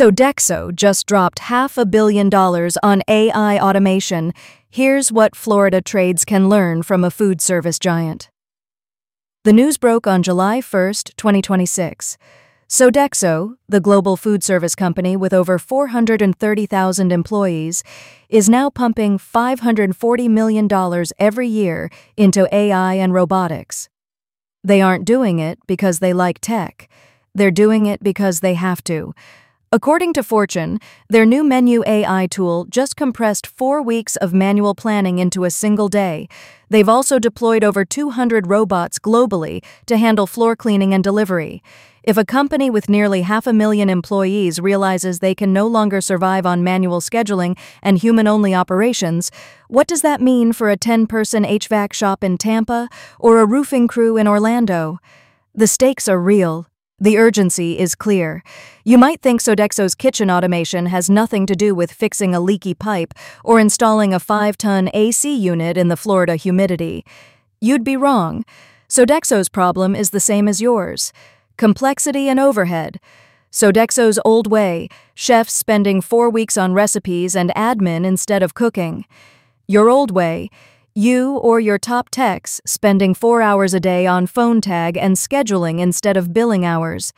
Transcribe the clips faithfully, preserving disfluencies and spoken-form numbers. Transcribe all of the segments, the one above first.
Sodexo just dropped half a billion dollars on A I automation. Here's what Florida trades can learn from a food service giant. The news broke on July first, twenty twenty-six. Sodexo, the global food service company with over four hundred thirty thousand employees, is now pumping five hundred forty million dollars every year into A I and robotics. They aren't doing it because they like tech. They're doing it because they have to. According to Fortune, their new menu A I tool just compressed four weeks of manual planning into a single day. They've also deployed over two hundred robots globally to handle floor cleaning and delivery. If a company with nearly half a million employees realizes they can no longer survive on manual scheduling and human-only operations, what does that mean for a ten-person H V A C shop in Tampa or a roofing crew in Orlando? The stakes are real. The urgency is clear. You might think Sodexo's kitchen automation has nothing to do with fixing a leaky pipe or installing a five-ton A C unit in the Florida humidity. You'd be wrong. Sodexo's problem is the same as yours: complexity and overhead. Sodexo's old way: chefs spending four weeks on recipes and admin instead of cooking. Your old way: you or your top techs spending four hours a day on phone tag and scheduling instead of billing hours.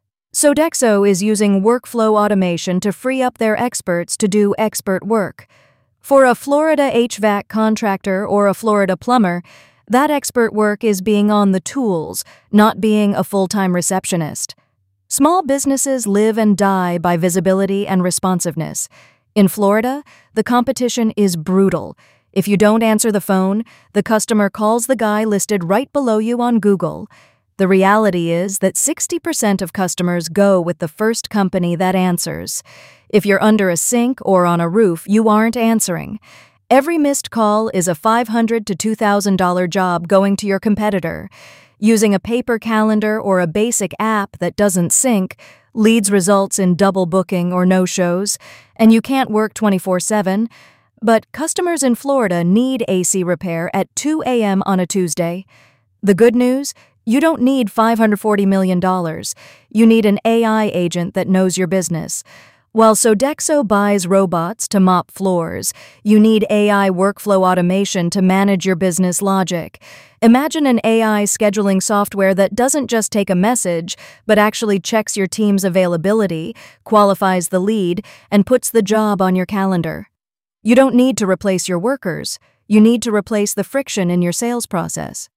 Sodexo is using workflow automation to free up their experts to do expert work. For a Florida H V A C contractor or a Florida plumber, that expert work is being on the tools, not being a full-time receptionist. Small businesses live and die by visibility and responsiveness. In Florida, the competition is brutal. If you don't answer the phone, the customer calls the guy listed right below you on Google. The reality is that sixty percent of customers go with the first company that answers. If you're under a sink or on a roof, you aren't answering. Every missed call is a five hundred to two thousand dollars job going to your competitor. Using a paper calendar or a basic app that doesn't sync leads results in double booking or no-shows, and you can't work twenty-four seven. But customers in Florida need A C repair at two a m on a Tuesday. The good news? You don't need five hundred forty million dollars. You need an A I agent that knows your business. While Sodexo buys robots to mop floors, you need A I workflow automation to manage your business logic. Imagine an A I scheduling software that doesn't just take a message, but actually checks your team's availability, qualifies the lead, and puts the job on your calendar. You don't need to replace your workers. You need to replace the friction in your sales process.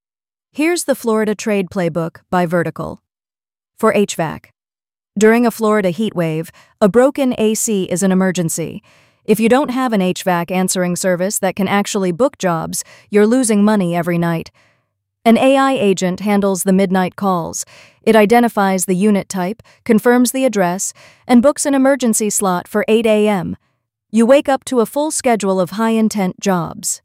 Here's the Florida Trade Playbook by Vertical. For H V A C. During a Florida heat wave, a broken A C is an emergency. If you don't have an H V A C answering service that can actually book jobs, you're losing money every night. An A I agent handles the midnight calls. It identifies the unit type, confirms the address, and books an emergency slot for eight a m You wake up to a full schedule of high-intent jobs.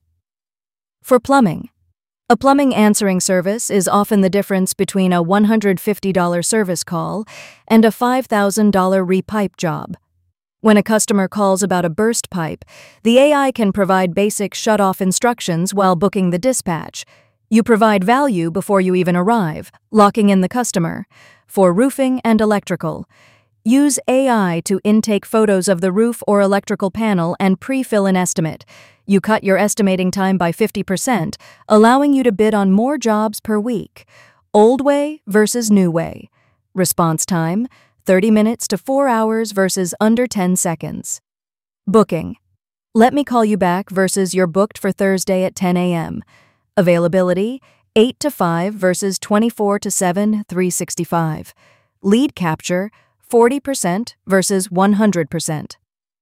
For plumbing. A plumbing answering service is often the difference between a one hundred fifty dollars service call and a five thousand dollars re-pipe job. When a customer calls about a burst pipe, the A I can provide basic shut-off instructions while booking the dispatch. You provide value before you even arrive, locking in the customer. For roofing and electrical, use A I to intake photos of the roof or electrical panel and pre-fill an estimate. You cut your estimating time by fifty percent, allowing you to bid on more jobs per week. Old way versus new way. Response time, thirty minutes to four hours versus under ten seconds. Booking. Let me call you back versus you're booked for Thursday at ten a m Availability, eight to five versus twenty-four to seven, three sixty-five. Lead capture, forty percent versus one hundred percent.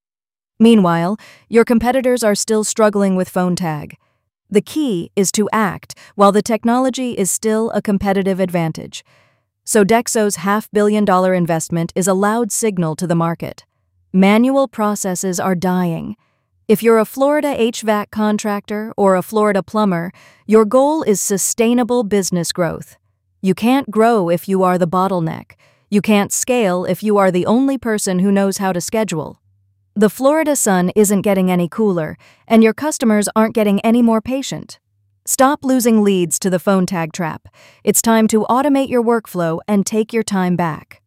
Meanwhile, your competitors are still struggling with phone tag. The key is to act while the technology is still a competitive advantage. Sodexo's half-billion dollar investment is a loud signal to the market. Manual processes are dying. If you're a Florida H V A C contractor or a Florida plumber, your goal is sustainable business growth. You can't grow if you are the bottleneck. You can't scale if you are the only person who knows how to schedule. The Florida sun isn't getting any cooler, and your customers aren't getting any more patient. Stop losing leads to the phone tag trap. It's time to automate your workflow and take your time back.